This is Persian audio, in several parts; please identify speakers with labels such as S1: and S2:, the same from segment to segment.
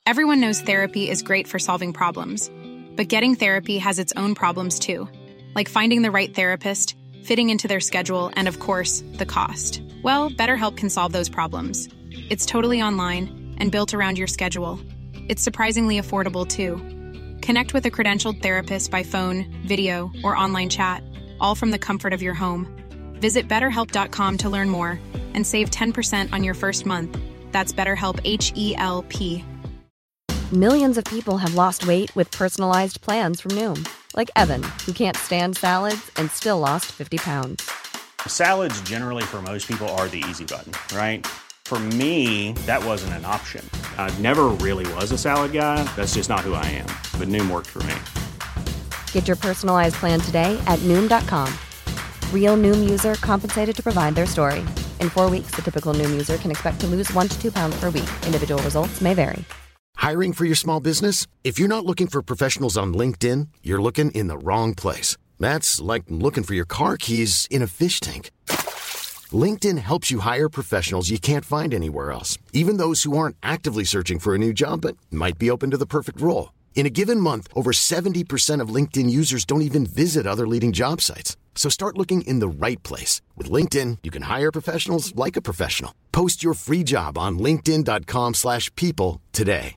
S1: Everyone knows therapy is great for solving problems, but getting therapy has its own problems too, like finding the right therapist, fitting into their schedule, and of course, the cost. Well, BetterHelp can solve those problems. It's totally online and built around your schedule. It's surprisingly affordable too. Connect with a credentialed therapist by phone, video, or online chat, all from the comfort of your home. Visit BetterHelp.com to learn more and save 10% on your first month. That's BetterHelp, H-E-L-P.
S2: Millions of people have lost weight with personalized plans from Noom. Like Evan, who can't stand salads and still lost 50 pounds.
S3: Salads generally for most people are the easy button, right? For me, that wasn't an option. I never really was a salad guy. That's just not who I am. But Noom worked for me.
S2: Get your personalized plan today at Noom.com. Real Noom user compensated to provide their story. In 4 weeks, the typical Noom user can expect to lose 1 to 2 pounds per week. Individual results may vary.
S4: Hiring for your small business? If you're not looking for professionals on LinkedIn, you're looking in the wrong place. That's like looking for your car keys in a fish tank. LinkedIn helps you hire professionals you can't find anywhere else, even those who aren't actively searching for a new job but might be open to the perfect role. In a given month, over 70% of LinkedIn users don't even visit other leading job sites. So start looking in the right place. With LinkedIn, you can hire professionals like a professional. Post your free job on linkedin.com/people today.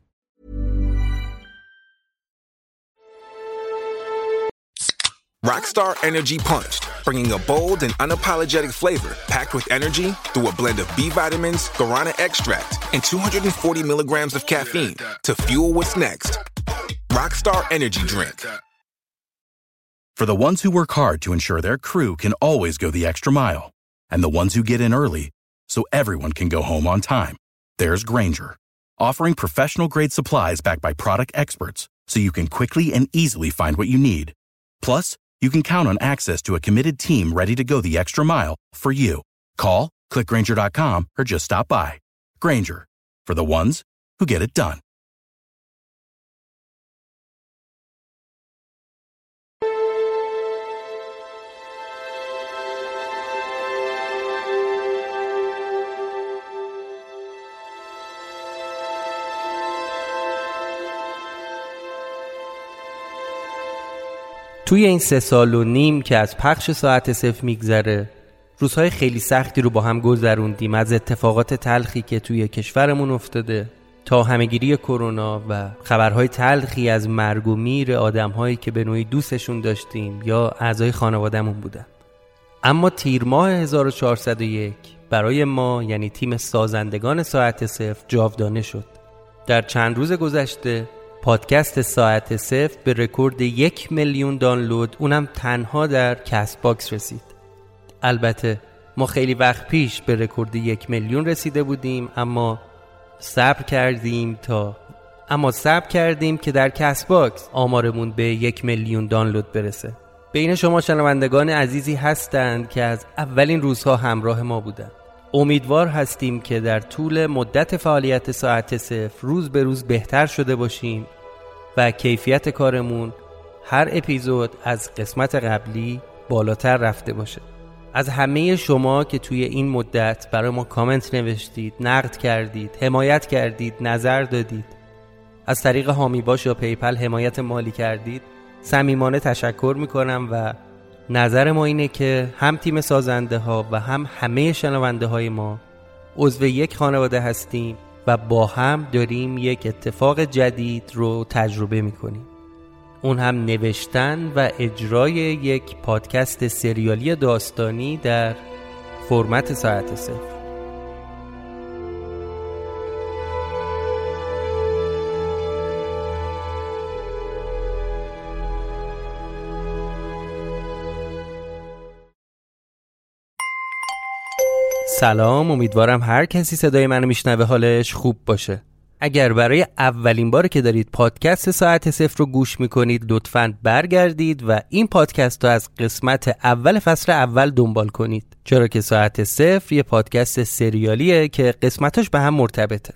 S5: Rockstar Energy Punched, bringing a bold and unapologetic flavor packed with energy through a blend of B vitamins, guarana extract, and 240 milligrams of caffeine to fuel what's next. Rockstar Energy Drink.
S6: For the ones who work hard to ensure their crew can always go the extra mile, and the ones who get in early so everyone can go home on time, there's Grainger, offering professional-grade supplies backed by product experts so you can quickly and easily find what you need. Plus, you can count on access to a committed team ready to go the extra mile for you. Call, click Grainger.com, or just stop by. Grainger, for the ones who get it done.
S7: توی این 3 سال و نیم که از پخش ساعت صفر میگذره، روزهای خیلی سختی رو با هم گذروندیم، از اتفاقات تلخی که توی کشورمون افتاده تا همه‌گیری کرونا و خبرهای تلخی از مرگ و میر آدم‌هایی که به نوعی دوستشون داشتیم یا اعضای خانواده‌مون بودن. اما تیر ماه 1401 برای ما، یعنی تیم سازندگان ساعت صفر، جاودانه شد. در چند روز گذشته پادکست ساعت صفر به رکورد 1 میلیون دانلود، اونم تنها در کست باکس رسید. البته ما خیلی وقت پیش به رکورد 1 میلیون رسیده بودیم، اما صبر کردیم که در کست باکس آمارمون به 1 میلیون دانلود برسه. بین شما شنوندگان عزیزی هستند که از اولین روزها همراه ما بودند. امیدوار هستیم که در طول مدت فعالیت ساعت صفر روز به روز بهتر شده باشیم و کیفیت کارمون هر اپیزود از قسمت قبلی بالاتر رفته باشه. از همه شما که توی این مدت برای ما کامنت نوشتید، نقد کردید، حمایت کردید، نظر دادید، از طریق هامی باش یا پیپل حمایت مالی کردید، صمیمانه تشکر میکنم و نظر ما اینه که هم تیم سازنده ها و هم همه شنونده های ما عضو یک خانواده هستیم و با هم داریم یک اتفاق جدید رو تجربه میکنیم. اون هم نوشتن و اجرای یک پادکست سریالی داستانی در فرمت ساعت صفر. سلام، امیدوارم هر کسی صدای منو میشنوه حالش خوب باشه. اگر برای اولین بار که دارید پادکست ساعت صفر رو گوش میکنید، لطفاً برگردید و این پادکست رو از قسمت اول فصل اول دنبال کنید، چرا که ساعت صفر یه پادکست سریالیه که قسمتاش به هم مرتبطه.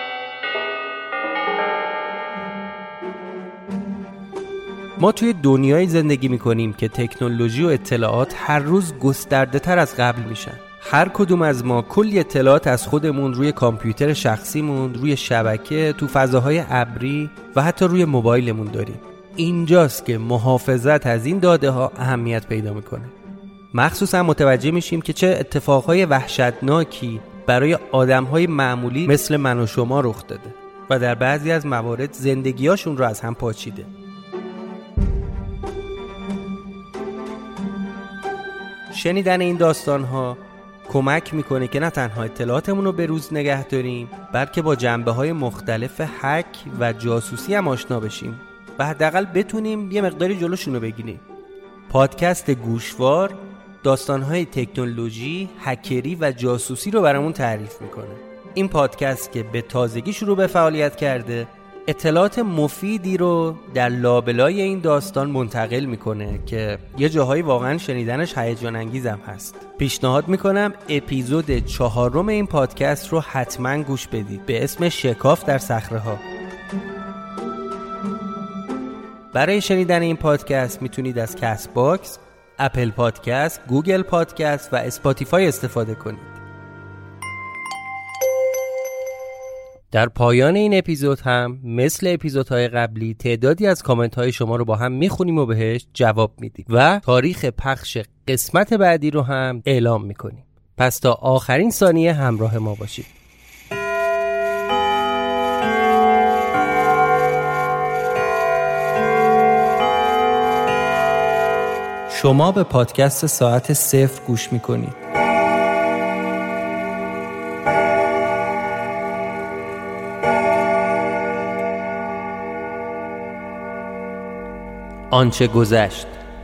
S7: ما توی دنیای زندگی میکنیم که تکنولوژی و اطلاعات هر روز گسترده تر از قبل میشن. هر کدوم از ما کلی اطلاعات از خودمون روی کامپیوتر شخصیمون، روی شبکه، تو فضاهای ابری و حتی روی موبایلمون داریم. اینجاست که محافظت از این داده ها اهمیت پیدا میکنه. مخصوصا متوجه میشیم که چه اتفاقهای وحشتناکی برای آدمهای معمولی مثل من و شما رخ داده و در بعضی از موارد زندگیاشون رو از هم پاچیده. شنیدن این داستان‌ها کمک میکنه که نه تنها اطلاعاتمون رو به روز نگه داریم، بلکه با جنبه‌های مختلف هک و جاسوسی هم آشنا بشیم و حداقل بتونیم یه مقداری جلوشون رو بگیریم. پادکست گوشوار داستان‌های تکنولوژی، هکری و جاسوسی رو برامون تعریف میکنه. این پادکست که به تازگی شروع به فعالیت کرده، اطلاعات مفیدی رو در لابلای این داستان منتقل میکنه که یه جاهایی واقعا شنیدنش هیجان انگیزم هست. پیشنهاد میکنم اپیزود 4 این پادکست رو حتما گوش بدید به اسم شکاف در صخره‌ها. برای شنیدن این پادکست میتونید از کست باکس، اپل پادکست، گوگل پادکست و اسپاتیفای استفاده کنید. در پایان این اپیزود هم مثل اپیزودهای قبلی تعدادی از کامنت های شما رو با هم میخونیم و بهش جواب میدیم و تاریخ پخش قسمت بعدی رو هم اعلام میکنیم. پس تا آخرین ثانیه همراه ما باشید. شما به پادکست ساعت 0 گوش میکنید. آنچه گذشت.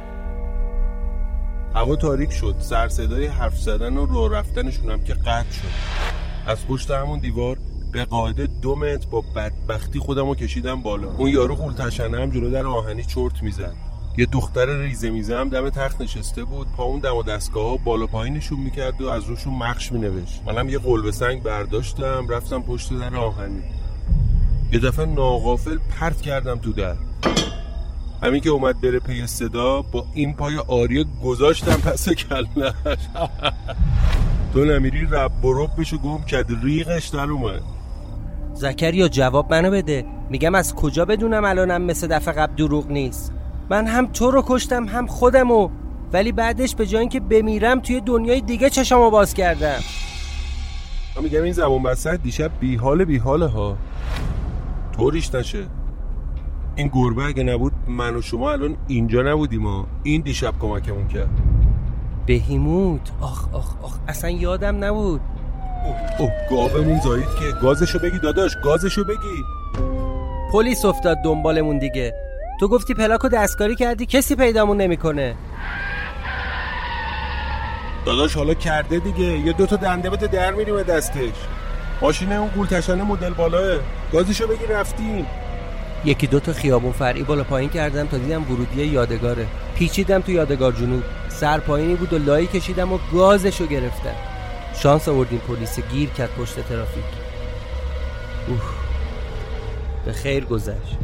S8: هوا تاریک شد، سر صدای حرف زدن و راه رفتنشون هم که قطع شد. از پشت همون دیوار به قاعده 2 متر با بدبختی خودمو کشیدم بالا. اون یارو غول‌تشنه هم جلو در آهنی چرت میزد. یه دختر ریزه میزه هم دم تخت نشسته بود، پا اون دم و دستگاه‌ها بالا پایینشون میکرد و از روشون مخش مینوشت. منم یه قلب سنگ برداشتم رفتم پشت در آهنی. یه دفعه ناغافل پرت کردم تو در. همین که اومد بره پی صدا با این پای آریه گذاشتم پس کلش. تو نمیری رب و ربشو گم کرد، ریغش در اومد.
S7: زکریا جواب منو بده. میگم از کجا بدونم الانم مثل دفعه قبل دروغ نیست؟ من هم تو رو کشتم هم خودمو، ولی بعدش به جای اینکه بمیرم توی دنیای دیگه چشمو باز کردم.
S8: من میگم این زمان بسط دیشب بیحاله ها، طوریش نشه. این گربه اگه نبود من و شما الان اینجا نبودیم ها. این دیشب کمکمون کرد.
S7: بهیموت. آخ اصلا یادم نبود.
S8: گاومون زایید که. گازشو بگی داداش، گازشو بگی.
S7: پلیس افتاد دنبالمون دیگه. تو گفتی پلاکو دستکاری کردی، کسی پیدامون نمیکنه.
S8: داداش حالا کرده دیگه، یه 2 تا دنده بده در میریم دستش. ماشین اون غول‌تشنه مدل بالاه، گازشو بگی رفتیم.
S7: 1-2 تا خیابون فرعی بالا پایین کردم تا دیدم ورودی یادگاره. پیچیدم تو یادگار جنوب، سر پایینی بود و لایی کشیدم و گازشو گرفتم. شانس آوردیم پلیس گیر کرد پشت ترافیک. به خیر گذشت.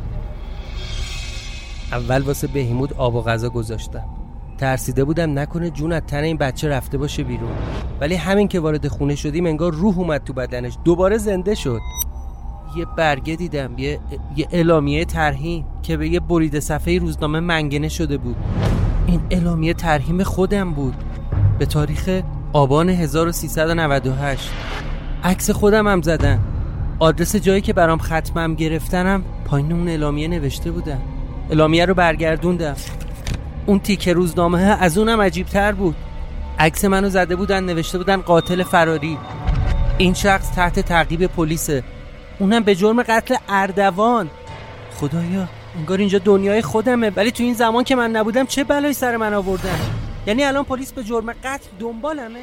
S7: اول واسه بهیموت آب و غذا گذاشتم. ترسیده بودم نکنه جون از تن این بچه رفته باشه بیرون، ولی همین که وارد خونه شدیم انگار روح اومد تو بدنش، دوباره زنده شد. یه برگه دیدم، یه اعلامیه ترحیم که به یه برید صفحه روزنامه منگنه شده بود. این اعلامیه ترحیم خودم بود، به تاریخ آبان 1398. عکس خودم هم زدن. آدرس جایی که برام ختمم گرفتنم پایین اون اعلامیه نوشته بودن. اعلامیه رو برگردوندم. اون تیکه روزنامه از اونم عجیب تر بود. عکس منو زده بودن، نوشته بودن قاتل فراری. این شخص تحت تعقیب پلیسه، اونم به جرم قتل اردوان. خدایا انگار اینجا دنیای خودمه، ولی تو این زمان که من نبودم چه بلایی سر من آوردن؟ یعنی الان پلیس به جرم قتل دنبالمه؟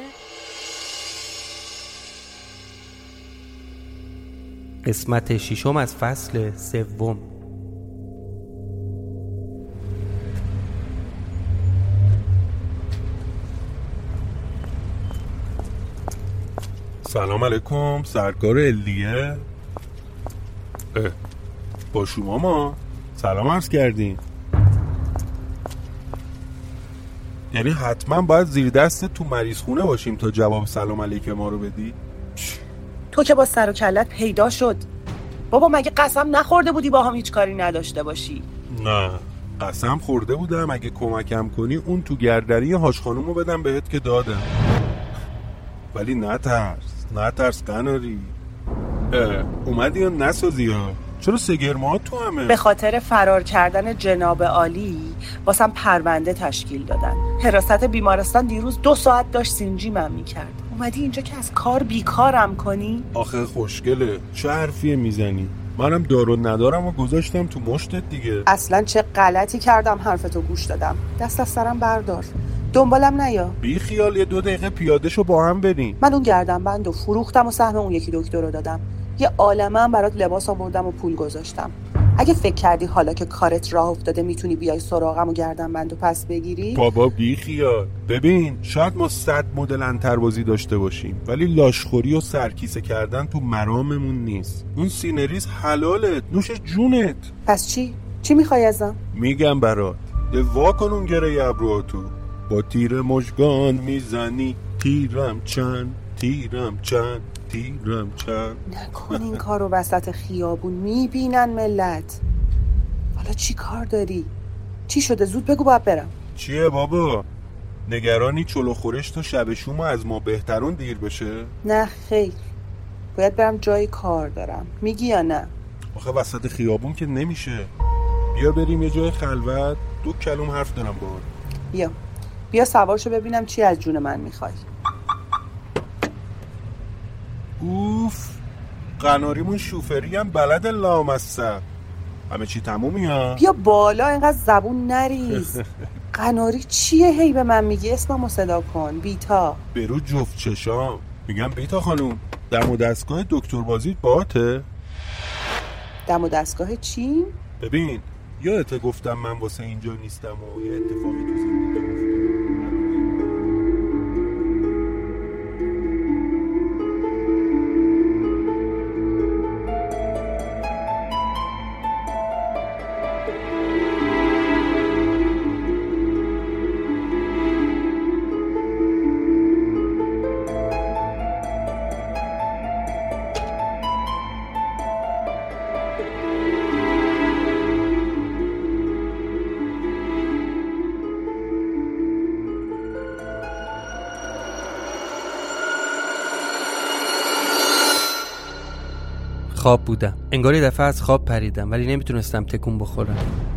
S7: قسمت 6 از فصل 3.
S8: سلام علیکم سرکار الیه. با شما ما سلام عرض کردیم. یعنی حتما باید زیر دستت تو مریض خونه باشیم تا جواب سلام علیک ما رو بدی؟
S9: تو که با سر و کلت پیدا شد. بابا مگه قسم نخورده بودی با هم هیچ کاری نداشته باشی؟
S8: نه قسم خورده بودم اگه کمکم کنی اون تو گردری هاش خانومو بدم بهت که دادم. ولی نترس قناری. اومدی یا نسازی ها؟ چرا سگرمات تو همه؟
S9: به خاطر فرار کردن جناب عالی واسم پرونده تشکیل دادن. حراست بیمارستان دیروز 2 ساعت داشت سینجیمم میکرد. اومدی اینجا که از کار بیکارم کنی؟
S8: آخه خوشگله، چه حرفیه میزنی؟ منم دارو ندارم و گذاشتم تو مشتت دیگه.
S9: اصلا چه غلطی کردم حرفتو گوش دادم. دست از سرم بردار، دنبالم نیا.
S8: بی خیال، یه 2 دقیقه پیاده شو با هم بریم.
S9: من اون گردنبندو فروختم و سهم اون یکی دکتر رو دادم. یه عالمه هم برات لباس آوردم و پول گذاشتم. اگه فکر کردی حالا که کارت راه افتاده میتونی بیای سراغم و گردنبندو پس بگیری؟
S8: بابا بی خیال. ببین شاید ما 100 مدل انتربازی داشته باشیم ولی لاشخوری و سرکیسه کردن تو مراممون نیست. اون سینریز حلالت، نوش جونت.
S9: پس چی میخوای ازم؟
S8: میگم برات وا کن اون گره ابروهاتو. با تیر مژگان میزنی تیرم چند
S9: نکن این کارو وسط خیابون، میبینن ملت. حالا چی کار داری؟ چی شده؟ زود بگو باید برم.
S8: چیه بابا؟ نگرانی چلو خورش تا شب شوم از ما بهترون دیر بشه؟
S9: نه خیر، باید برم جای کار دارم. میگی یا نه؟
S8: آخه وسط خیابون که نمیشه. بیا بریم یه جای خلوت، 2 کلم حرف دارم باهات.
S9: بیا سوارشو ببینم چی از جون من میخوای.
S8: اوف، قناریمون شوفری هم بلد لامصب. همه چی تمومی ها؟
S9: بیا بالا، اینقدر زبون نریز. قناری چیه هی به من میگی؟ اسممو صدا کن. بیتا.
S8: برو جفت چشام. میگم بیتا خانوم، دم و دستگاه دکتر بازیت باهاته؟
S9: دم و دستگاه چی؟
S8: ببین یادت گفتم من واسه اینجا نیستم و یه اتفاقی تو زندگی افتاد.
S7: خواب بودم. انگار یه دفعه از خواب پریدم ولی نمیتونستم تکون بخورم.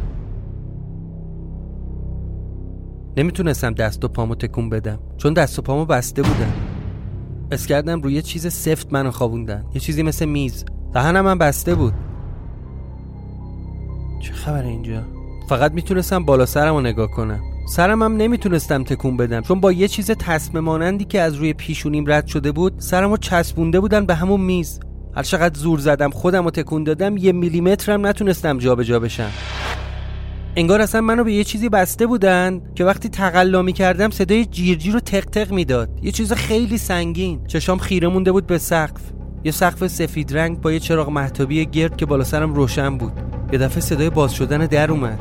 S7: نمیتونستم دست و پامو تکون بدم چون دست و پامو بسته بودن. حس کردم روی یه چیز سفت منو خوابوندن، یه چیزی مثل میز. دهنم هم بسته بود. چه خبره اینجا؟ فقط میتونستم بالا سرمو نگاه کنم. سرم هم نمیتونستم تکون بدم چون با یه چیز تسمه مانندی که از روی پیشونیم رد شده بود سرمو چسبونده بودن به همون میز. هر چقدر زور زدم خودمو تکون دادم 1 میلیمتر هم نتونستم جابجا بشم. انگار اصلا منو به یه چیزی بسته بودن که وقتی تقلا می‌کردم صدای جیرجیر رو تق تق میداد. یه چیز خیلی سنگین. چشام خیره مونده بود به سقف. یه سقف سفید رنگ با یه چراغ مهتابی گرد که بالا سرم روشن بود. یه دفعه صدای باز شدن در اومد.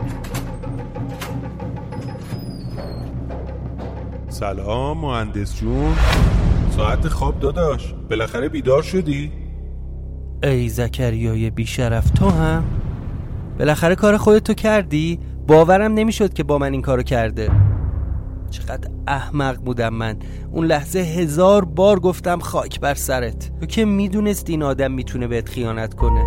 S8: سلام مهندس جون. ساعت خواب داداش، بالاخره بیدار شدی؟
S7: ای زکریای بیشرف، تو هم؟ بالاخره کار خودتو کردی؟ باورم نمیشد که با من این کارو کرده. چقدر احمق بودم من. اون لحظه 1000 بار گفتم خاک بر سرت. تو که میدونستی این آدم میتونه بهت خیانت کنه.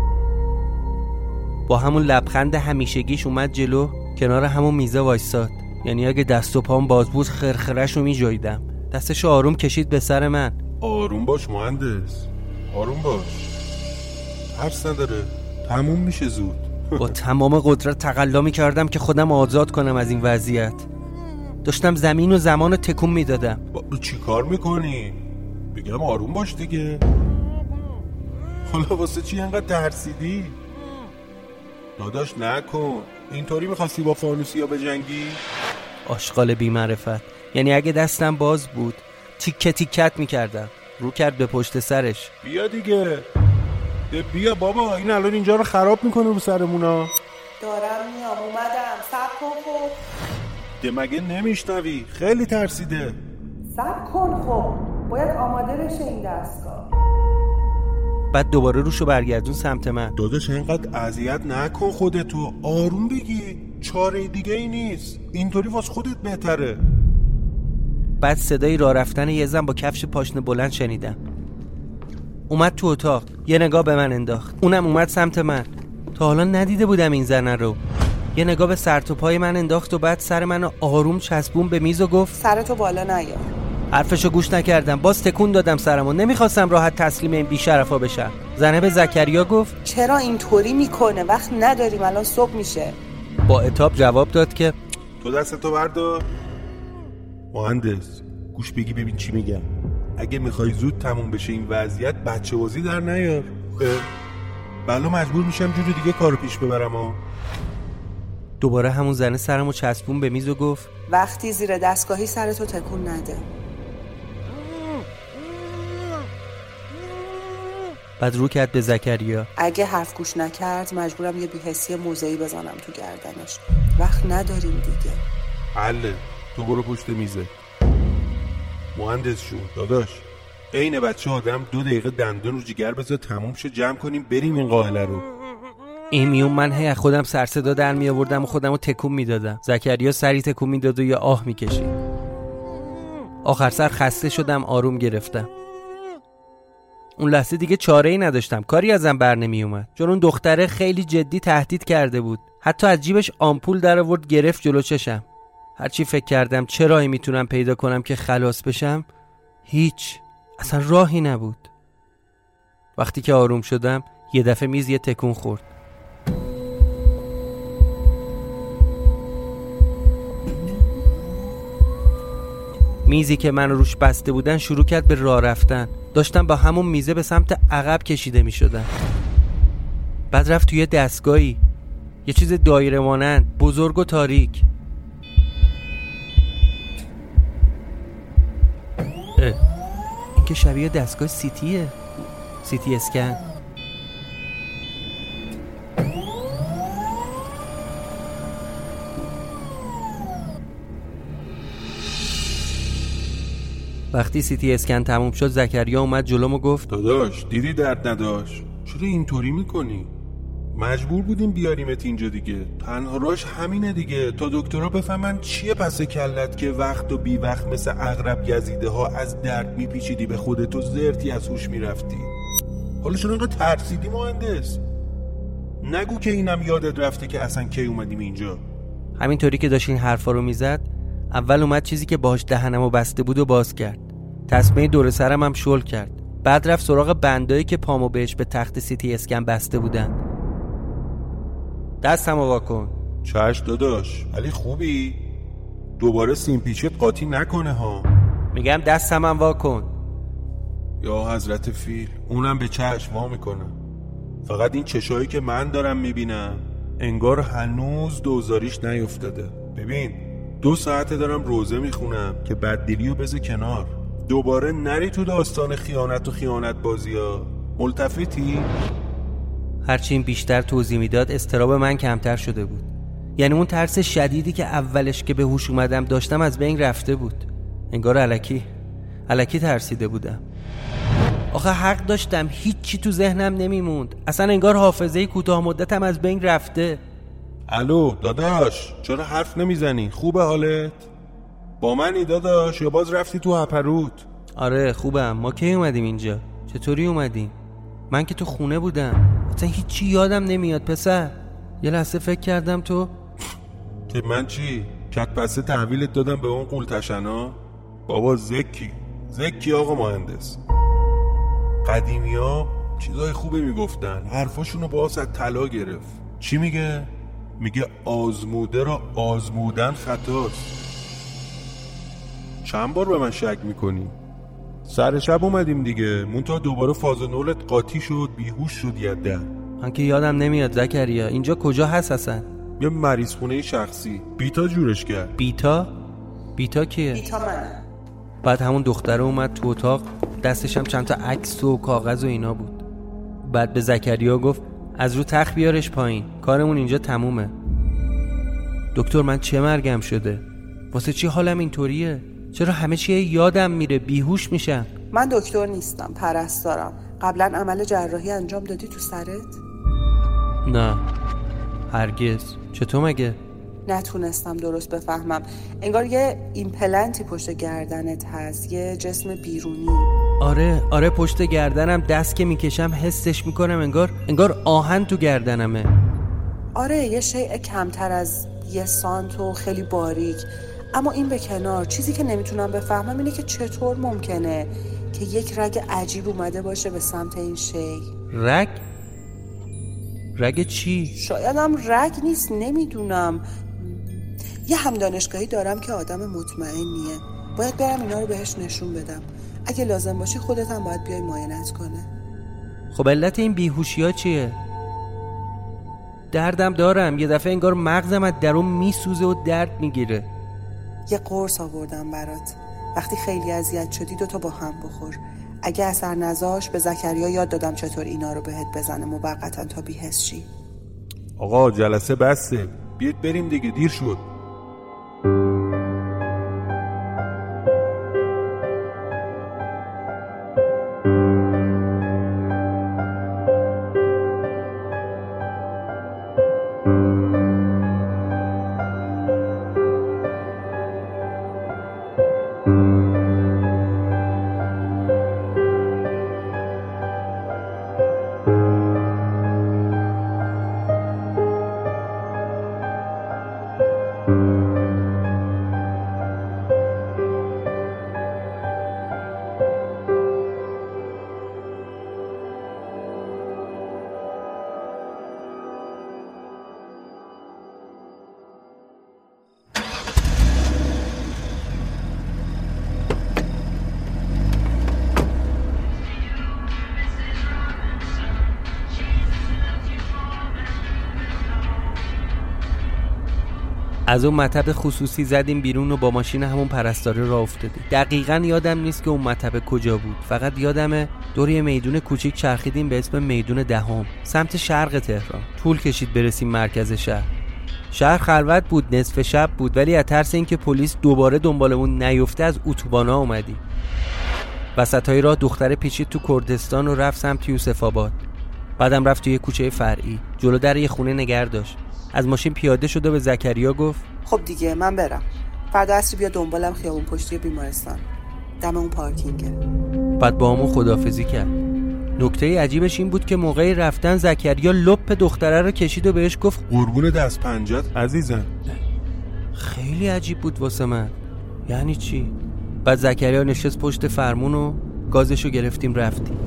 S7: با همون لبخند همیشگیش اومد جلو، کنار همون میزه وایساد. یعنی اگه دست و پام باز بود خرخره‌شو میجویدم. دستشو آروم کشید به سر من.
S8: آروم باش مهندس، آروم باش. حرف نداره، تموم میشه زود.
S7: با تمام قدرت تقلا میکردم که خودم آزاد کنم از این وضعیت. داشتم زمین و زمان رو تکون میدادم.
S8: چی کار میکنی؟ بگم آروم باش دیگه. حالا واسه چی انقدر ترسیدی؟ داداش نکن. اینطوری میخواستی با فانوسیا بجنگی؟
S7: آشغال بی معرفت. یعنی اگه دستم باز بود تیکه تیکت میکردم. رو کرد به پشت سرش.
S8: بیا دیگه، بیا بابا، این الان اینجا رو خراب میکنه رو سرمونا.
S9: دارم میام، اومدم، صبر کن.
S8: که مگه نمیشنوی؟ خیلی ترسیده.
S9: صبر کن خب، باید آماده بشه این دستگاه.
S7: بعد دوباره روشو برگردون سمت من.
S8: داداش اینقدر اذیت نکن خودتو، آروم بگی، چاره دیگه ای نیست، اینطوری واسه خودت بهتره.
S7: بعد صدای راه رفتن یه زن با کفش پاشنه بلند شنیدم. اومد تو اتاق، یه نگاه به من انداخت. اونم اومد سمت من. تا حالا ندیده بودم این زنه رو. یه نگاه به سر تا پای من انداخت و بعد سر منو آروم چسبون به میز و گفت
S9: سرتو بالا نیار.
S7: حرفشو گوش نکردم، باز تکون دادم سرمو. نمیخواستم راحت تسلیم این بی‌شرفا بشم. زنه به زکریا گفت
S9: چرا اینطوری میکنه؟ وقت نداریم، الان صبح میشه.
S7: با عتاب جواب داد که
S8: تو دستتو بردار. مهندس گوش بگی ببین چی میگم. اگه میخوای زود تموم بشه این وضعیت، بچه بازی در نیار. بلا مجبور میشم جور دیگه کارو پیش ببرم ها.
S7: دوباره همون زنه سرمو چسبون به میز و گفت
S9: وقتی زیر دستگاهی سرتو تکون نده.
S7: بعد رو کرد به زکریا.
S9: اگه حرف گوش نکرد مجبورم یه بی‌حسی موضعی بزنم تو گردنش. وقت نداریم دیگه.
S8: حله، تو برو پشت میزه. مهندس شو داداش، عین بچه آدم 2 دقیقه دندون رو جگر بذار تموم شه، جمع کنیم بریم این قائله رو.
S7: این میون من هی خودم سر صدا در می آوردم و خودم رو تکون میدادم. زکریا سری تکون میداد و یه آه میکشید. آخر سر خسته شدم، آروم گرفتم. اون لحظه دیگه چاره‌ای نداشتم، کاری ازم بر نمی اومد، چون اون دختره خیلی جدی تهدید کرده بود. حتی از جیبش آمپول در آورد گرفت جلو چشم. هرچی فکر کردم چه راهی میتونم پیدا کنم که خلاص بشم، هیچ، اصلا راهی نبود. وقتی که آروم شدم یه دفعه میز یه تکون خورد. میزی که من روش بسته بودن شروع کرد به راه رفتن. داشتم با همون میزه به سمت عقب کشیده می شدم. بعد رفت توی دستگاهی، یه چیز دایره مانند، بزرگ و تاریک. این که شبیه دستگاه سیتیه، سیتی اسکن. وقتی سیتی اسکن تموم شد زکریا اومد جلوم و گفت
S8: داداش دیدی درد نداشت؟ چرا اینطوری میکنی؟ مجبور بودیم بیاریمت اینجا دیگه. تنها راهش همینه دیگه، تا دکترها بفهمن چیه پس کلت که وقت و بی وقت مثل عقرب یزیده ها از درد میپیچیدی به خودت و زرتی از هوش میرفتی. حالا چرا انقدر ترسیدی مهندس؟ نگو که اینم یادت رفته که اصلا کی اومدیم اینجا.
S7: همینطوری که داشت این حرفا رو میزد، اول اومد چیزی که باهاش دهنمو بسته بود و باز کرد. تسمه دور سرم هم شل کرد. بعد رفت سراغ بندایی که پامو بهش به تخت سیتی اسکن بسته بودن. دستمو واکن.
S8: چشم داداش، ولی خوبی؟ دوباره سیمپیچت قاطی نکنه ها.
S7: میگم دستمم واکن.
S8: یا حضرت فیل، اونم به چشم وا میکنه. فقط این چشایی که من دارم میبینم انگار هنوز دوزاریش نیفتاده. ببین 2 ساعته دارم روزه میخونم که بددلیو بذار کنار، دوباره نری تو داستان خیانت و خیانت بازی ها. ملتفتی؟
S7: هرچی این بیشتر توضیح میداد اضطراب من کمتر شده بود. یعنی اون ترس شدیدی که اولش که به هوش اومدم داشتم از بین رفته بود. انگار الکی ترسیده بودم. آخه حق داشتم، هیچی تو ذهنم نمیموند. اصلا انگار حافظه کوتاه مدتم از بین رفته.
S8: الو داداش، چرا حرف نمیزنی؟ خوبه حالت؟ با منی داداش یا باز رفتی تو هپروت؟
S7: آره خوبم. ما کی اومدیم اینجا؟ چطوری اومدیم؟ من که تو خونه بودم، اصلا هیچی یادم نمیاد پسر. یه لحظه فکر کردم تو
S8: که من چی؟ کت بسته تحویلت دادم به اون قولتشنا؟ بابا زکی آقا مهندس. قدیمی ها چیزای خوبی میگفتن، حرفاشونو باز از طلا گرفت. چی میگه آزموده را آزمودن خطاست. چند بار به من شک میکنی؟ سر شب اومدیم دیگه، مونتا دوباره فاز نولت قاطی شد، بیهوش شد یده.
S7: من که یادم نمیاد زکریا. اینجا کجا هست اصلا؟
S8: یه مریض خونه شخصی. بیتا جورش کرد.
S7: بیتا کیه؟
S9: بیتا منه.
S7: بعد همون دختره اومد تو اتاق، دستش هم چند تا عکس و کاغذ و اینا بود. بعد به زکریا گفت از رو تخت بیارش پایین، کارمون اینجا تمومه. دکتر من چه مرگم شده؟ واسه چی حالم اینطوریه؟ چرا همه چی یادم میره؟ بیهوش میشم.
S9: من دکتر نیستم، پرستارم. قبلا عمل جراحی انجام دادی تو سرت؟
S7: نه هرگز. چطور مگه؟
S9: نتونستم درست بفهمم. انگار یه ایمپلنتی پشت گردنت هست، یه جسم بیرونی.
S7: آره پشت گردنم دست که میکشم حسش میکنم انگار آهن تو گردنمه.
S9: آره یه شیء کمتر از 1 سانت و خیلی باریک. اما این به کنار، چیزی که نمیتونم بفهمم اینه که چطور ممکنه که یک رگ عجیب اومده باشه به سمت این شیء.
S7: رگ چی؟
S9: شایدم رگ نیست، نمیدونم. یه همدانشگاهی دارم که آدم مطمئنیه. باید برم اینا رو بهش نشون بدم. اگه لازم باشی خودت هم باید بیای معاینت کنه.
S7: خب علت این بیهوشی‌ها چیه؟ دردم دارم، یه دفعه انگار مغزم از درون میسوزه و درد میگیره.
S9: یه قرص آوردم برات. وقتی خیلی اذیت شدی 2 تا با هم بخور. اگه اثر نذاشت به زکریا یاد دادم چطور اینا رو بهت بزنه موقتا تا بی‌حس شی.
S8: آقا جلسه بسته، بیاید بریم دیگه، دیر شد.
S7: از اون مطب خصوصی زدیم بیرون و با ماشین همون پرستاره راه افتادیم. دقیقاً یادم نیست که اون مطب کجا بود، فقط یادمه دور یه میدون کوچیک چرخیدیم به اسم میدون دهم سمت شرق تهران. طول کشید برسیم مرکز شهر. شهر خلوت بود، نصف شب بود، ولی از ترس اینکه پلیس دوباره دنبالمون نیفته از اتوبانا اومدیم. وسطای راه دختره پیچید تو کردستان و رفت سمت یوسف آباد. بعدم رفت توی کوچه فرعی، جلو در یه خونه نگه داشت. از ماشین پیاده شد و به زکریا گفت
S9: خب دیگه من برم. فردا عصر بیا دنبالم خیابون پشتی بیمارستان، دم اون پارکینگه.
S7: بعد با همون خداحافظی کرد. نکته عجیبش این بود که موقع رفتن زکریا لپ دختره رو کشید و بهش گفت
S8: قربون دست پنجت عزیزم.
S7: خیلی عجیب بود واسه من. یعنی چی؟ بعد زکریا نشست پشت فرمون و گازشو گرفتیم رفتیم.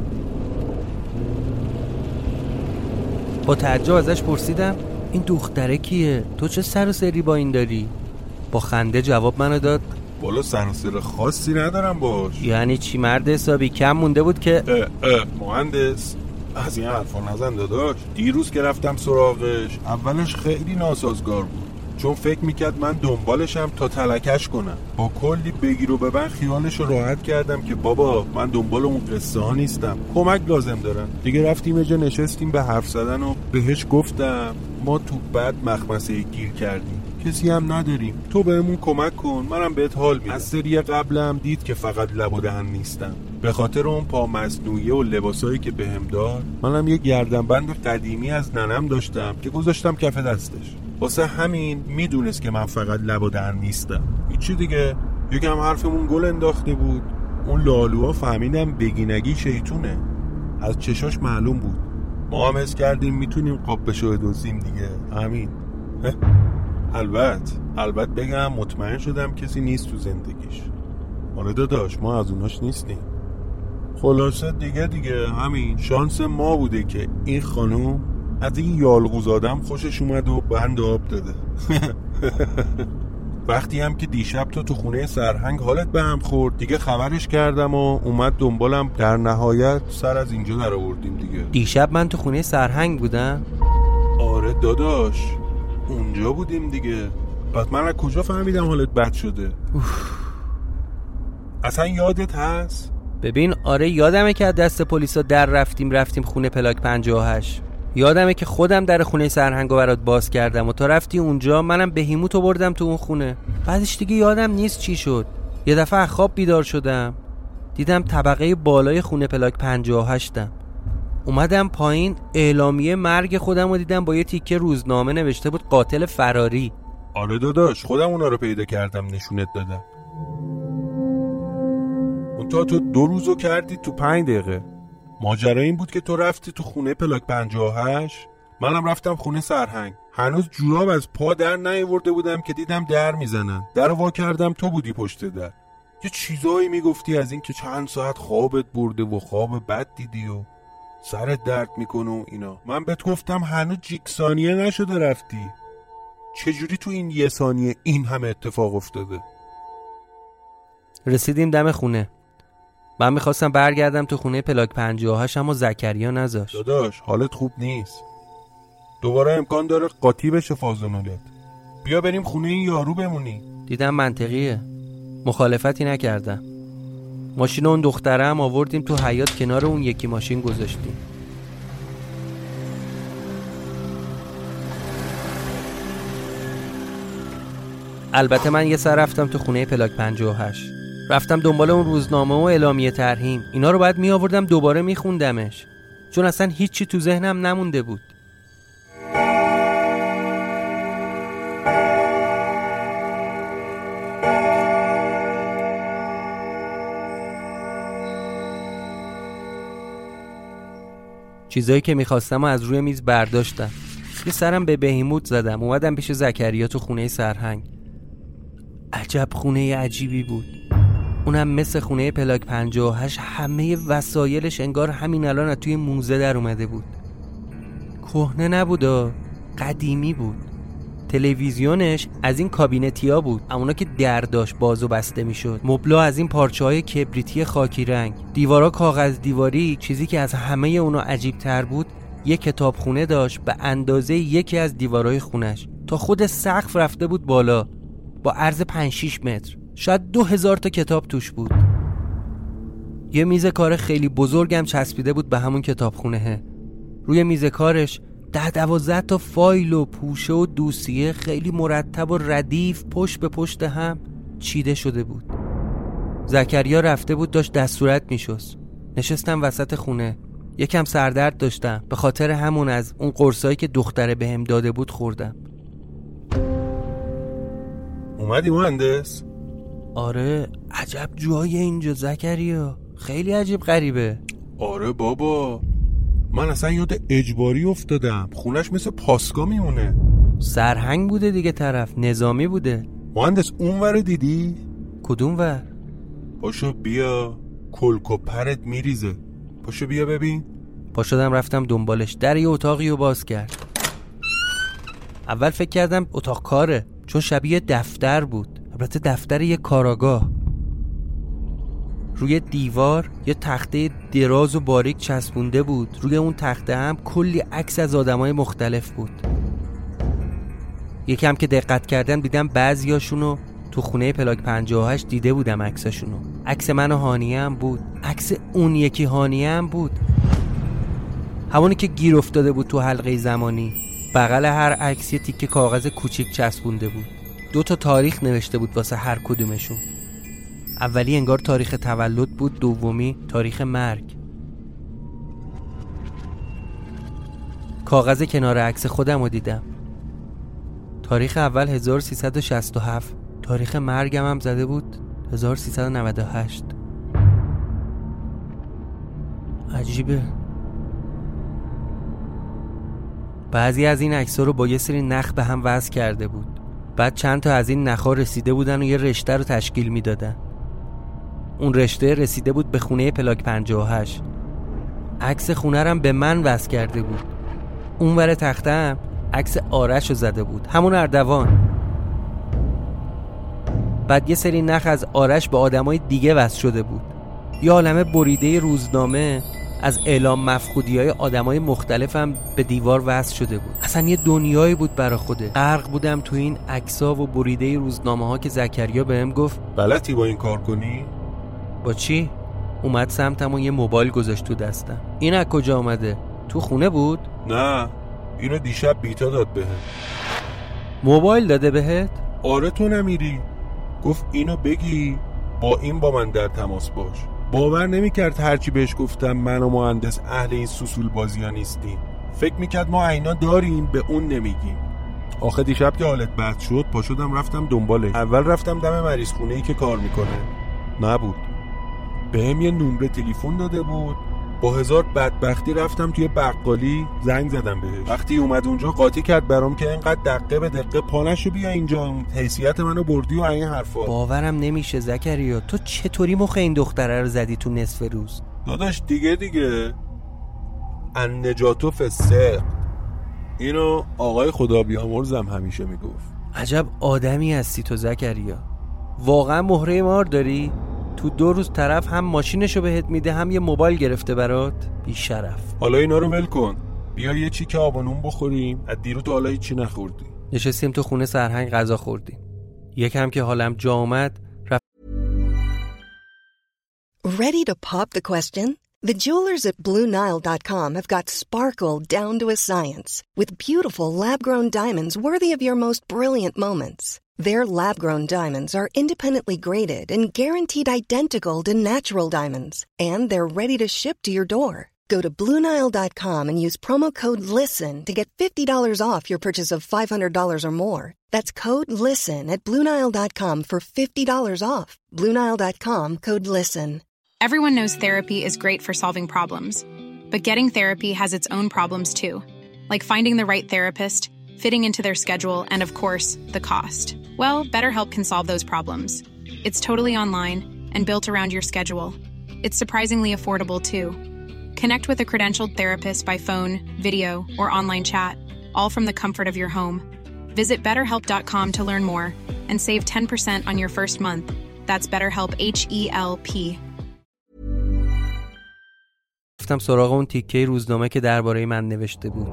S7: با تعجب ازش پرسیدم این دختره کیه؟ تو چه سر و سری با این داری؟ با خنده جواب منو داد
S8: بالا سر و سر خاصی ندارم باش.
S7: یعنی چی مرد حسابی؟ کم مونده بود که
S8: مهندس از این حرفا نزن داداش. دیروز که رفتم سراغش اولش خیلی ناسازگار بود، چون فکر میکرد من دنبالشم تا تلکش کنم. با کلی بگیر و ببن خیالش رو راحت کردم که بابا من دنبال اون قصه ها نیستم، کمک لازم دارم. دیگه رفتیم یه جا نشستیم به حرف زدن و بهش گفتم ما تو بد مخمسه گیر کردیم، کسی هم نداریم، تو بهمون کمک کن، منم بهت حال میدم. از سری قبلم دید که فقط لب و دهن نیستم. به خاطر اون پا مصنوعی و لباسایی که بهم داد، منم یه گردنبند قدیمی از ننم داشتم که گذاشتم کف دستش. واسه همین میدونست که من فقط لب و دهن نیستم. هیچی دیگه. یکم حرفمون گل انداخته بود. اون لالوها فهمیدم بگینگی شیطونه. از چشاش معلوم بود. ما هم حس کردیم میتونیم قابشو بدوزیم دیگه. همین. البته بگم مطمئن شدم کسی نیست تو زندگیش. آره داداش ما از اوناش نیستیم. خلاصه دیگه همین شانس ما بوده که این خانوم از این یالغوزادم خوشش اومد و بند آب داده. وقتی هم که دیشب تو خونه سرهنگ حالت به هم خورد دیگه خبرش کردم و اومد دنبالم، در نهایت سر از اینجا در آوردیم دیگه.
S7: دیشب من تو خونه سرهنگ بودم؟
S8: آره داداش اونجا بودیم دیگه. پس من از کجا فهمیدم حالت بد شده؟ اصلا یادت هست؟
S7: ببین آره یادمه که از دست پلیسا در رفتیم خونه پلاک 58. یادمه که خودم در خونه سرهنگو برات باز کردم و تا رفتی اونجا منم بهیموتو بردم تو اون خونه. بعدش دیگه یادم نیست چی شد. یه دفعه از خواب بیدار شدم، دیدم طبقه بالای خونه پلاک 58م. اومدم پایین، اعلامیه مرگ خودم رو دیدم با یه تیکه روزنامه نوشته بود قاتل فراری.
S8: آره داداش، خودم اونا رو پیدا کردم نشونت دادم. اون تو 2 روزو کردی تو 5 دقیقه. ماجرا این بود که تو رفتی تو خونه پلاک 58، منم رفتم خونه سرهنگ. هنوز جوراب از پا در نیاورده بودم که دیدم در میزنن. در وا کردم، تو بودی پشت در. یه چیزایی میگفتی از این که چند ساعت خوابت برده و خواب بد دیدی و سرت درد میکنه و اینا. من بهت گفتم هنوز جیک ثانیه نشده رفتی. چجوری تو این 1 ثانیه این همه اتفاق افتاده؟
S7: رسیدیم دم خونه. من میخواستم برگردم تو خونه پلاک 58 اما زکریا نذاشت.
S8: داداش حالت خوب نیست، دوباره امکان داره قاطی بشه فازونالت. بیا بریم خونه این یارو بمونی.
S7: دیدم منطقیه، مخالفتی نکردم. ماشین اون دختره هم آوردیم تو حیاط، کنار اون یکی ماشین گذاشتیم. البته من یه سر رفتم تو خونه پلاک 58، رفتم دنبال اون روزنامه و اعلامیه ترحیم. اینا رو باید می آوردم دوباره می خوندمش، چون اصلا هیچی تو ذهنم نمونده بود. چیزایی که میخواستم از روی میز برداشتم. یه سرم به بهیموت زدم، اومدم پیش زکریا تو خونه سرهنگ. عجب خونه عجیبی بود. اونم مثل خونه پلاک 58 همه وسایلش انگار همین الان از توی موزه در اومده بود. کهنه نبود، قدیمی بود. تلویزیونش از این کابینتیا بود، اونا که در داشت باز و بسته میشد. مبلا از این پارچه‌های کبریتی خاکی رنگ. دیوارا کاغذ دیواری. چیزی که از همه اونا عجیب تر بود، یه کتابخونه داشت به اندازه یکی از دیوارای خونش. تا خود سقف رفته بود بالا، با عرض 5-6 متر. شاید 2000 تا کتاب توش بود. یه میز کار خیلی بزرگم چسبیده بود به همون کتابخونه. روی میز کارش 10-12 تا فایل و پوشه و دوسیه خیلی مرتب و ردیف پشت به پشت هم چیده شده بود. زکریا رفته بود داشت دستورت میشست. نشستم وسط خونه. یکم سردرد داشتم، به خاطر همون از اون قرصایی که دختره بهم داده بود خوردم.
S8: اومدی مهندس؟
S7: آره، عجب جایی اینجا زکریا، خیلی عجیب غریبه.
S8: آره بابا، من اصلا یاد اجباری افتادم. خونش مثل پاسگاه میمونه.
S7: سرهنگ بوده دیگه، طرف نظامی بوده.
S8: مهندس اون ور دیدی؟
S7: کدوم ور؟
S8: پاشو بیا، کلک و پرت میریزه. پاشو بیا ببین.
S7: پاشدم رفتم دنبالش. در یه اتاقی رو باز کرد. اول فکر کردم اتاق کاره، چون شبیه دفتر بود. البته دفتر یه کاراگاه. روی دیوار یه تخته دراز و باریک چسبونده بود. روی اون تخته هم کلی عکس از آدمای مختلف بود. یکم که دقت کردم دیدم بعضیاشونو تو خونه پلاک 58 دیده بودم عکساشونو. عکس من و هانیه هم بود. عکس اون یکی هانیه هم بود، همونی که گیر افتاده بود تو حلقه زمانی. بغل هر عکس یه تیکه کاغذ کوچیک چسبونده بود. 2 تا تاریخ نوشته بود واسه هر کدومشون. اولی انگار تاریخ تولد بود، دومی تاریخ مرگ. کاغذ کنار عکس خودم رو دیدم. تاریخ اول 1367، تاریخ مرگم هم زده بود 1398. عجیبه. بعضی از این عکس‌ها رو با یه سری نخ به هم وصل کرده بود. بعد چند تا از این نخ‌ها رسیده بودن و یه رشته رو تشکیل میدادن. اون رشته رسیده بود به خونه پلاک 58. عکس خونه رو به من وصل کرده بود. اون ور تخته هم عکس آرش رو زده بود، همون اردوان. بعد یه سری نخ از آرش به آدمای دیگه وصل شده بود. یه عالمه بریده روزنامه از اعلام مفقودی‌های آدمای مختلف هم به دیوار وصل شده بود. اصلا یه دنیایی بود برا خوده. غرق بودم تو این عکس‌ها و بریده روزنامه‌ها که زکریا بهم گفت
S8: بلدی با این کار کنی؟
S7: با چی؟ اومد سمتم و یه موبایل گذاشت تو دستم. این از کجا اومده؟ تو خونه بود؟
S8: نه، اینو دیشب بیتا داد بهت.
S7: موبایل داده بهت؟
S8: آره تو نمیری. گفت اینو بگی با من در تماس باش. باور نمیکرد هرچی بهش گفتم من و مهندس اهل این سوسول بازی ها نیستیم. فکر میکرد ما اینا داریم به اون نمیگیم. آخه دیشب که حالت بد شد پا شدم رفتم دنبالش. اول رفتم دم مریض خونه‌ای که کار میکنه، نبود. بهم یه نمره تلفن داده بود. با 1000 بدبختی رفتم توی بقالی زنگ زدم بهش. وقتی اومد اونجا قاطی کرد برام که اینقدر دقیقه به دقیقه پانشو بیا اینجا، حیثیت منو بردی و این حرفا.
S7: باورم نمیشه زکریا، تو چطوری مخ این دختره رو زدی تو نصف روز؟
S8: داداش دیگه النجاتو فی الصدق، اینو آقای خدا بیامرزم همیشه میگفت.
S7: عجب آدمی هستی تو زکریا. واقعا مهره مار داری؟ تو 2 روز طرف هم ماشینشو بهت میده هم یه موبایل گرفته برات. بی شرف.
S8: حالا اینا رو ول کن، بیا یه چیک آب و نون بخوریم. از دیرو تو حالا هیچی نخوردی.
S7: نشستیم تو خونه سرهنگ غذا خوردیم. یکم که حالم جا اومد
S10: Ready to pop the question? The jewelers at BlueNile.com have got sparkle down to a science with beautiful lab-grown diamonds worthy of your most brilliant moments. Their lab-grown diamonds are independently graded and guaranteed identical to natural diamonds, and they're ready to ship to your door. Go to BlueNile.com and use promo code LISTEN to get $50 off your purchase of $500 or more. That's code LISTEN at BlueNile.com for $50 off. BlueNile.com, code LISTEN.
S1: Everyone knows therapy is great for solving problems, but getting therapy has its own problems too, like finding the right therapist, fitting into their schedule, and of course, the cost. Well, BetterHelp can solve those problems. It's totally online and built around your schedule. It's surprisingly affordable too. Connect with a credentialed therapist by phone, video, or online chat, all from the comfort of your home. Visit BetterHelp.com to learn more and save 10% on your first month. That's BetterHelp, H-E-L-P.
S7: رفتم سراغ اون تیکه روزنامه که درباره من نوشته بود.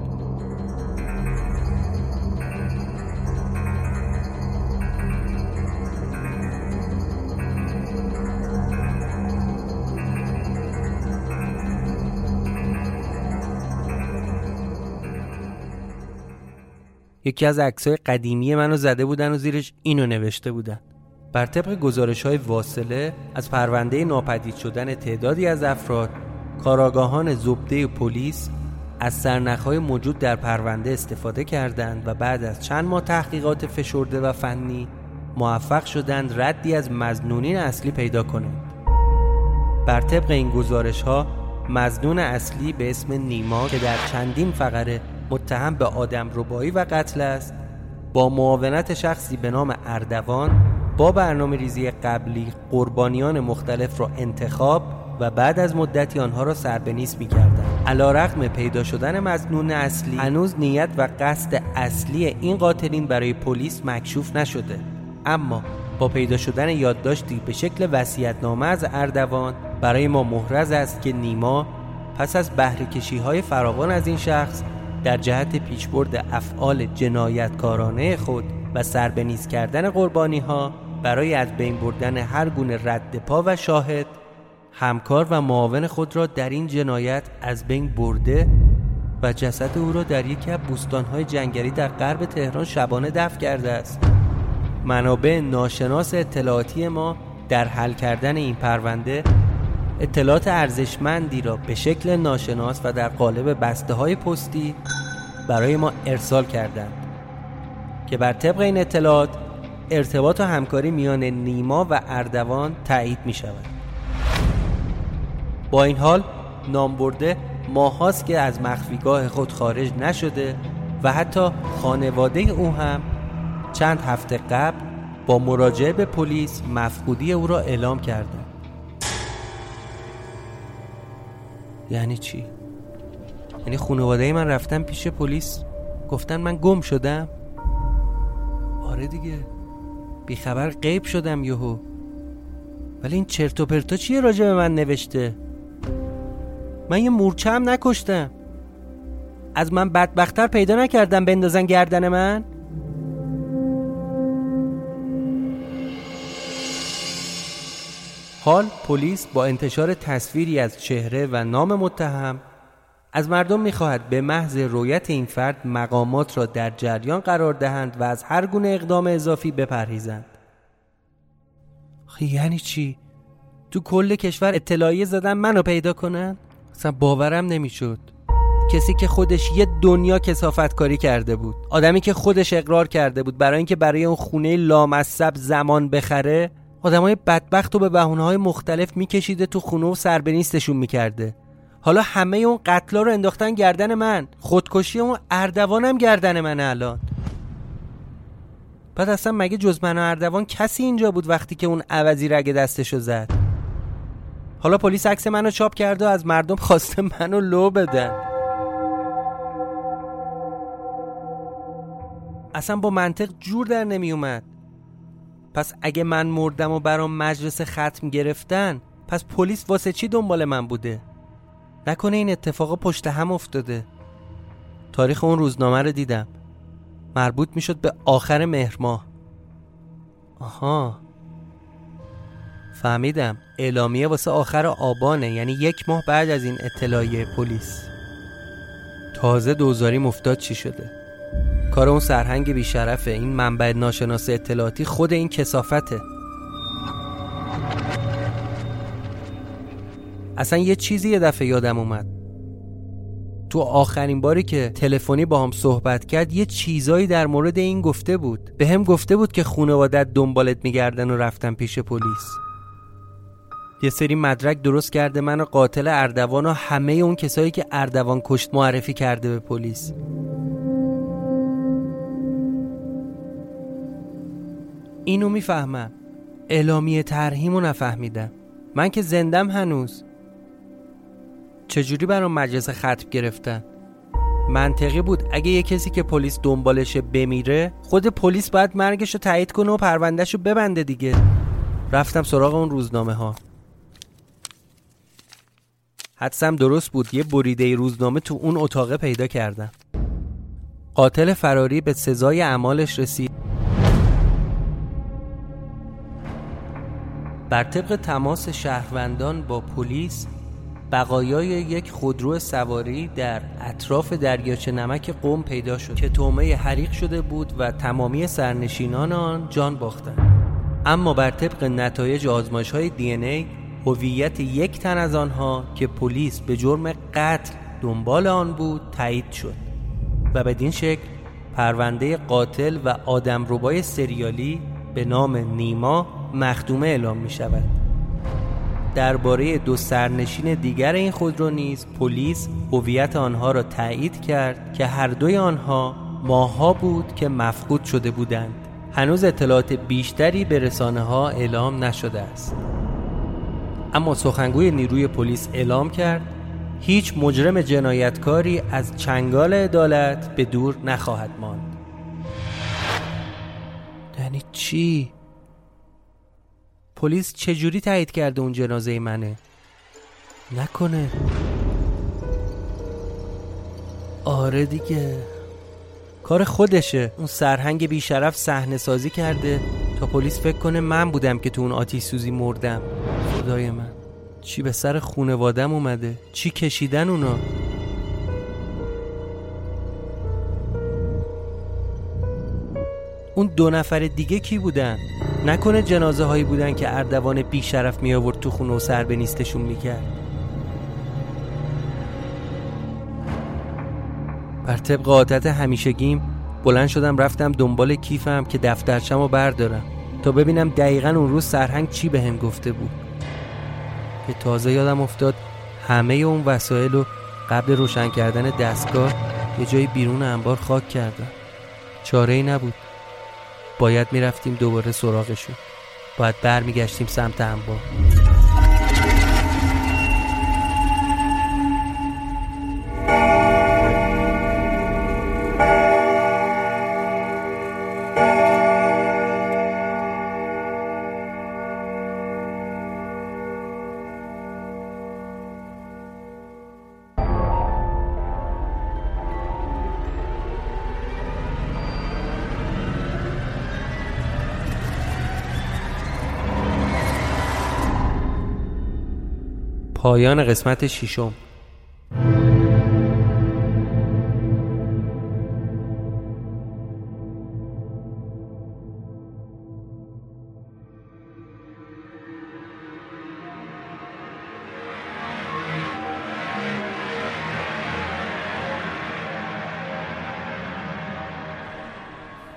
S7: یکی از عکسای قدیمی منو زده بودن و زیرش اینو نوشته بودن: بر طبق گزارش‌های واصله از پرونده ناپدید شدن تعدادی از افراد، کارآگاهان زبده پلیس از سرنخ‌های موجود در پرونده استفاده کردند و بعد از چند ماه تحقیقات فشرده و فنی موفق شدند ردی از مظنونین اصلی پیدا کنند. بر طبق این گزارش‌ها مظنون اصلی به اسم نیما که در چندین فقره متهم به آدمربایی و قتل است، با معاونت شخصی به نام اردوان با برنامه‌ریزی قبلی قربانیان مختلف را انتخاب و بعد از مدتی آنها را سربنیست می‌کردند. علی‌رغم پیدا شدن مظنون اصلی، هنوز نیت و قصد اصلی این قاتلین برای پلیس مکشوف نشده. اما با پیدا شدن یادداشتی به شکل وصیت‌نامه از اردوان، برای ما محرز است که نیما پس از بهره‌کشی‌های فراوان از این شخص در جهت پیشبرد افعال جنایتکارانه خود و سربنیست کردن قربانی‌ها برای از بین بردن هر گونه رد پا و شاهد، همکار و معاون خود را در این جنایت از بین برده و جسد او را در یکی از بوستان‌های جنگلی در غرب تهران شبانه دفن کرده است. منابع ناشناس اطلاعاتی ما در حل کردن این پرونده اطلاعات ارزشمندی را به شکل ناشناس و در قالب بسته‌های پستی برای ما ارسال کردند که بر طبق این اطلاعات ارتباط و همکاری میان نیما و اردوان تایید می شود. با این حال نامبرده ماهاست که از مخفیگاه خود خارج نشده و حتی خانواده او هم چند هفته قبل با مراجعه به پلیس مفقودی او را اعلام کرده. یعنی چی؟ یعنی خانواده من رفتن پیش پلیس گفتن من گم شدم؟ آره دیگه، بیخبر غیب شدم یهو. ولی این چرت و پرتا چیه راجع به من نوشته؟ من یه مورچه هم نکشتم. از من بدبختر پیدا نکردم بندازن گردن من؟ حال پلیس با انتشار تصویری از چهره و نام متهم از مردم می‌خواهد به محض رؤیت این فرد مقامات را در جریان قرار دهند و از هر گونه اقدام اضافی بپرهیزند. یعنی چی؟ تو کل کشور اطلاعیه زدن منو پیدا کنن؟ اصلا باورم نمیشد. کسی که خودش یه دنیا کثافت کاری کرده بود، آدمی که خودش اقرار کرده بود برای اینکه برای اون خونه لامصب زمان بخره، آدمای بدبخت رو به بهونه‌های مختلف میکشیده تو خونه و سر به نیستشون میکرده. حالا همه اون قتلا رو انداختن گردن من. خودکشی اون اردوانم گردن منه الان. بعد اصلا مگه جز من و اردوان کسی اینجا بود وقتی که اون عوضی رگ دستشو زد؟ حالا پلیس عکس منو چاپ کرده و از مردم خواسته منو لو بدن. اصلا با منطق جور در نمی اومد. پس اگه من مردم و برام مجلس ختم گرفتن، پس پلیس واسه چی دنبال من بوده؟ نکنه این اتفاقا پشت هم افتاده. تاریخ اون روزنامه رو دیدم، مربوط میشد به آخر مهر ماه. آها، فهمیدم. اعلامیه واسه آخر آبانه، یعنی 1 ماه بعد از این اطلاعیه پلیس. تازه دوزاری مفتاد چی شده؟ کار اون سرهنگ بیشرفه. این منبع ناشناس اطلاعاتی خود این کثافته. اصلا یه چیزی یه دفعه یادم اومد. تو آخرین باری که تلفنی با هم صحبت کرد یه چیزایی در مورد این گفته بود. به هم گفته بود که خانواده‌ات دنبالت میگردن و رفتن پیش پلیس. یه سری مدرک درست کرده من و قاتل اردوان و همه اون کسایی که اردوان کشت معرفی کرده به پلیس. اینو میفهمم. اعلامیه ترحیمو نفهمیدم. من که زندم هنوز. چجوری برام مجلس ختم گرفتن؟ منطقی بود اگه یه کسی که پلیس دنبالشه بمیره، خود پلیس باید مرگشو تایید کنه و پروندهشو ببنده دیگه. رفتم سراغ اون روزنامه ها. حدسم درست بود. یه بریده روزنامه تو اون اتاقه پیدا کردم. قاتل فراری به سزای اعمالش رسید. بر طبق تماس شهروندان با پلیس، بقایای یک خودرو سواری در اطراف دریاچه نمک قم پیدا شد که طعمه حریق شده بود و تمامی سرنشینان آن جان باختند. اما بر طبق نتایج آزمایش‌های DNA، هویت 1 تن از آنها که پلیس به جرم قتل دنبال آن بود تایید شد و بدین شکل پرونده قاتل و آدمربای سریالی به نام نیما مختومه اعلام می شود. درباره 2 سرنشین دیگر این خودرو نیز پلیس هویت آنها را تایید کرد که هر دوی آنها ماه‌ها بود که مفقود شده بودند. هنوز اطلاعات بیشتری به رسانه‌ها اعلام نشده است. اما سخنگوی نیروی پلیس اعلام کرد هیچ مجرم جنایتکاری از چنگال عدالت به دور نخواهد ماند. یعنی چی؟ پلیس چجوری تایید کرده اون جنازه منه؟ نکنه آره دیگه، کار خودشه. اون سرهنگ بیشرف صحنه سازی کرده تا پلیس فکر کنه من بودم که تو اون آتش سوزی مردم. خدای من، چی به سر خونوادم اومده؟ چی کشیدن اونا؟ اون 2 نفر دیگه کی بودن؟ نکنه جنازه هایی بودن که اردوان بیشرف می آورد تو خونه و سر به نیستشون میکرد؟ بر طبق عادت همیشگیم بلند شدم رفتم دنبال کیفم که دفترچمو بردارم تا ببینم دقیقاً اون روز سرهنگ چی بهم گفته بود. که تازه یادم افتاد همه اون وسایل رو قبل روشن کردن دستگاه یه جایی بیرون انبار خاک کردم. چاره‌ای نبود. باید میرفتیم دوباره سراغشون. باید برمیگشتیم سمت انبار. پایان قسمت 6.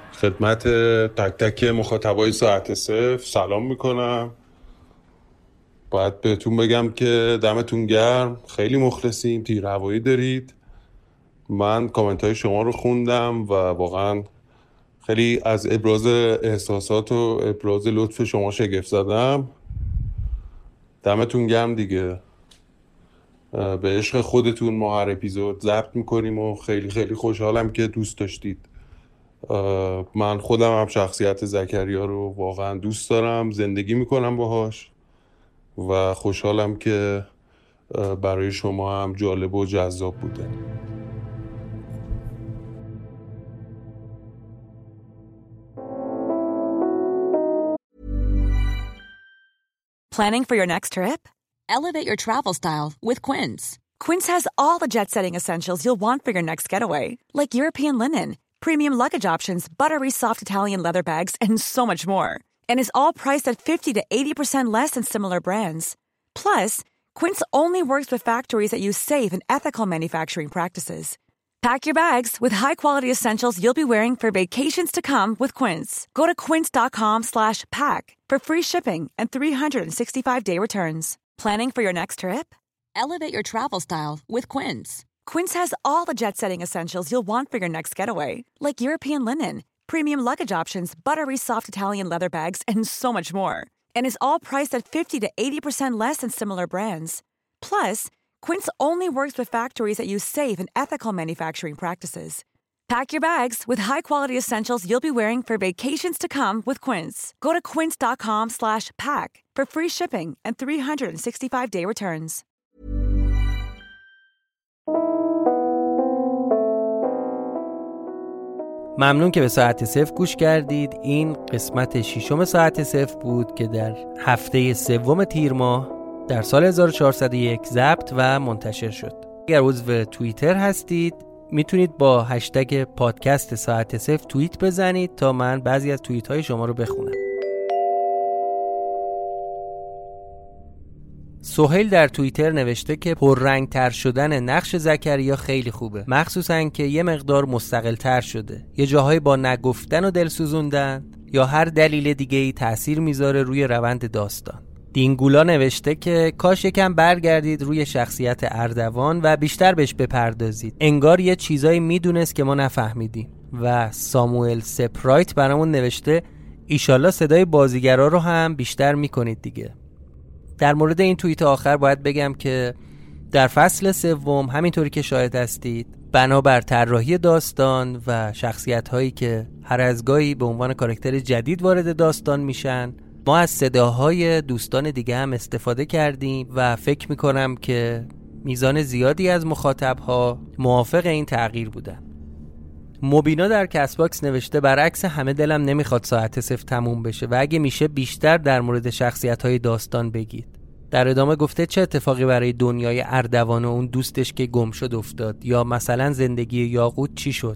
S8: خدمت تک تک مخاطبای ساعت صفر سلام میکنم. باید بهتون بگم که دمتون گرم، خیلی مخلصیم، تیر هوایی دارید. من کامنت های شما رو خوندم و واقعا خیلی از ابراز احساسات و ابراز لطف شما شگفت زدم. دمتون گرم دیگه. به عشق خودتون ما هر اپیزود ضبط میکنیم و خیلی خیلی خوشحالم که دوست داشتید. من خودم هم شخصیت زکریا رو واقعا دوست دارم، زندگی میکنم باهاش و خوشحالم که برای شما هم جالب و جذاب بوده.
S11: Planning for your next trip? Elevate your travel style with Quince. Quince has all the jet-setting essentials you'll want for your next getaway, like European linen, premium luggage options, buttery soft Italian leather bags, and so much more. And is all priced at 50 to 80% less than similar brands. Plus, Quince only works with factories that use safe and ethical manufacturing practices. Pack your bags with high-quality essentials you'll be wearing for vacations to come with Quince. Go to quince.com/pack for free shipping and 365-day returns. Planning for your next trip? Elevate your travel style with Quince. Quince has all the jet-setting essentials you'll want for your next getaway, like European linen, premium luggage options, buttery soft Italian leather bags, and so much more. And is all priced at 50 to 80% less than similar brands. Plus, Quince only works with factories that use safe and ethical manufacturing practices. Pack your bags with high-quality essentials you'll be wearing for vacations to come with Quince. Go to quince.com/pack for free shipping and 365-day returns.
S7: ممنون که به ساعت صفر گوش کردید. این قسمت 6 ساعت صفر بود که در هفته 3 تیر ماه در سال 1401 ضبط و منتشر شد. اگر عضو توییتر هستید میتونید با هشتگ پادکست ساعت صفر توییت بزنید تا من بعضی از توییت های شما رو بخونم. سهیل در توییتر نوشته که پررنگ تر شدن نقش زکریا خیلی خوبه، مخصوصاً که یه مقدار مستقل تر شده، یه جاهای با نگفتن و دل سوزوندن یا هر دلیل دیگه‌ای تأثیر میذاره روی روند داستان. دینگولا نوشته که کاش یکم برگردید روی شخصیت اردوان و بیشتر بهش بپردازید، انگار یه چیزایی میدونست که ما نفهمیدیم. و ساموئل سپرایت برامون نوشته ایشالله صدای بازیگرا رو هم بیشتر میکنید دیگه. در مورد این توییت آخر باید بگم که در فصل 3 همینطوری که شاهد هستید بنابر طراحی داستان و شخصیت‌هایی که هر از گاهی به عنوان کاراکتر جدید وارد داستان میشن، ما از صداهای دوستان دیگه هم استفاده کردیم و فکر میکنم که میزان زیادی از مخاطبها موافق این تغییر بودن. مبینا در کست باکس نوشته برعکس همه دلم نمیخواد ساعت صفر تموم بشه و اگه میشه بیشتر در مورد شخصیت‌های داستان بگید. در ادامه گفته چه اتفاقی برای دنیای اردوان و اون دوستش که گم شد افتاد، یا مثلا زندگی یاقوت چی شد.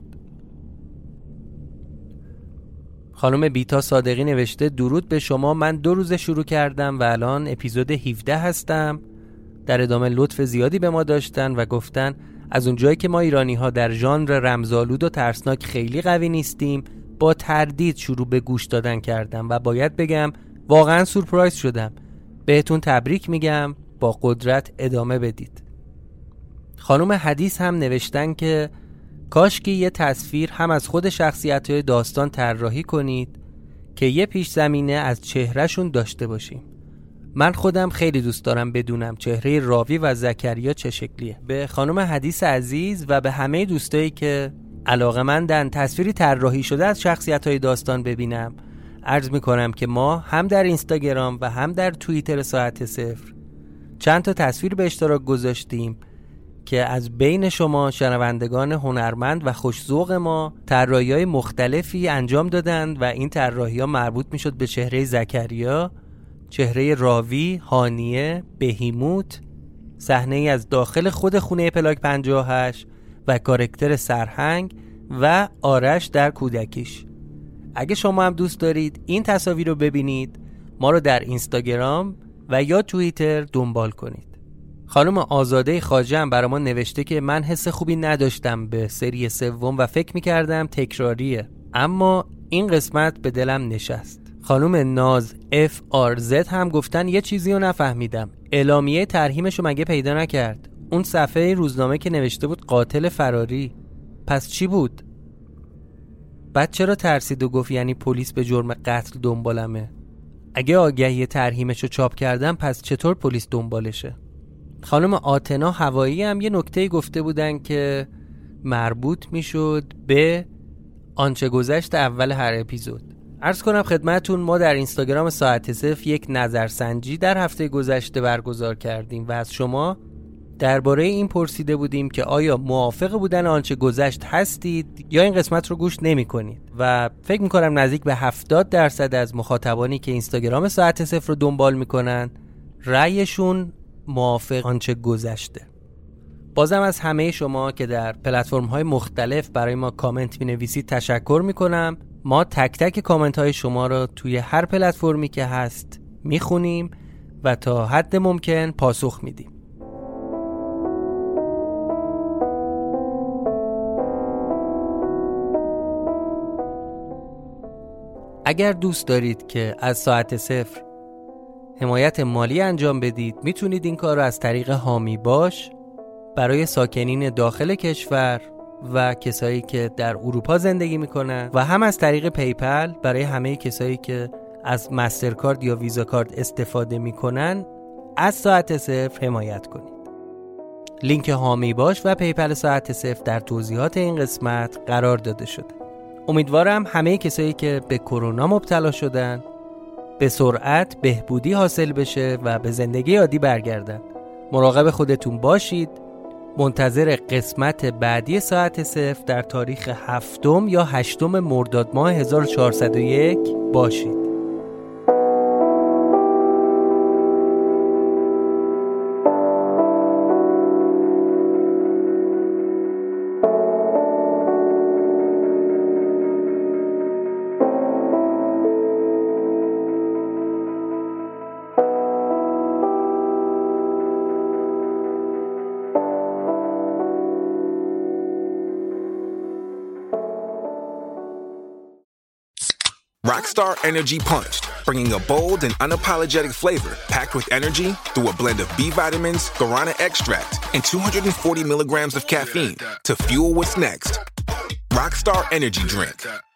S7: خانم بیتا صادقی نوشته درود به شما، من 2 روز شروع کردم و الان اپیزود 17 هستم. در ادامه لطف زیادی به ما داشتن و گفتن از اونجایی که ما ایرانی ها در ژانر رمزآلود و ترسناک خیلی قوی نیستیم، با تردید شروع به گوش دادن کردم و باید بگم واقعا سورپرایز شدم. بهتون تبریک میگم، با قدرت ادامه بدید. خانم حدیث هم نوشتن که کاش که یه تصویر هم از خود شخصیت‌های داستان طراحی کنید که یه پیش زمینه از چهرهشون داشته باشیم. من خودم خیلی دوست دارم بدونم چهره راوی و زکریا چه شکلیه. به خانم حدیث عزیز و به همه دوستایی که علاقه‌مندن تصویری طراحی شده از شخصیت‌های داستان ببینم، عرض می‌کنم که ما هم در اینستاگرام و هم در توییتر ساعت صفر چند تا تصویر به اشتراک گذاشتیم که از بین شما شنوندگان هنرمند و خوش‌ذوق ما طراحی‌های مختلفی انجام دادند و این طراحی‌ها مربوط می‌شد به چهره زکریا، چهره راوی، هانیه، بهیموت، صحنه‌ای از داخل خود خونه پلاک 58 و کاراکتر سرهنگ و آرش در کودکیش. اگه شما هم دوست دارید این تصاویر رو ببینید، ما رو در اینستاگرام و یا توییتر دنبال کنید. خانم آزاده خواجه هم برام نوشته که من حس خوبی نداشتم به سری 3 و فکر می‌کردم تکراریه، اما این قسمت به دلم نشست. خانم ناز FRZ هم گفتن یه چیزی رو نفهمیدم. اعلامیه ترحیمشو مگه پیدا نکرد؟ اون صفحه روزنامه که نوشته بود قاتل فراری، پس چی بود؟ بعد چرا ترسید و گفت یعنی پلیس به جرم قتل دنبالمه؟ اگه آگهی ترحیمشو چاپ کردن پس چطور پلیس دنبالشه؟ خانم آتنا هوایی هم یه نکته گفته بودن که مربوط میشد به آنچه گذشت اول هر اپیزود. عرض کنم خدمتون ما در اینستاگرام ساعت صفر یک نظرسنجی در هفته گذشته برگزار کردیم و از شما درباره این پرسیده بودیم که آیا موافق بودن آنچه گذشت هستید یا این قسمت رو گوش نمی کنید و فکر میکنم نزدیک به 70% از مخاطبانی که اینستاگرام ساعت صفر رو دنبال میکنن رأیشون موافق آنچه گذشته. بازم از همه شما که در پلتفرم های مختلف برای ما کامنت می نویسید تشکر میکنم. ما تک تک کامنت های شما رو توی هر پلتفرمی که هست میخونیم و تا حد ممکن پاسخ میدیم. اگر دوست دارید که از ساعت صفر حمایت مالی انجام بدید میتونید این کار رو از طریق حامی باش برای ساکنین داخل کشور و کسایی که در اروپا زندگی میکنن و هم از طریق پیپل برای همه کسایی که از مسترکارد یا ویزا کارت استفاده میکنن از ساعت صفر حمایت کنید. لینک حامی باش و پیپل ساعت صفر در توضیحات این قسمت قرار داده شده. امیدوارم همه کسایی که به کرونا مبتلا شدن به سرعت بهبودی حاصل بشه و به زندگی عادی برگردن. مراقب خودتون باشید. منتظر قسمت بعدی ساعت صفر در تاریخ 7 یا 8 مرداد ماه 1401 باشید.
S5: Rockstar Energy Punched, bringing a bold and unapologetic flavor packed with energy through a blend of B vitamins, guarana extract, and 240 milligrams of caffeine to fuel what's next. Rockstar Energy Drink.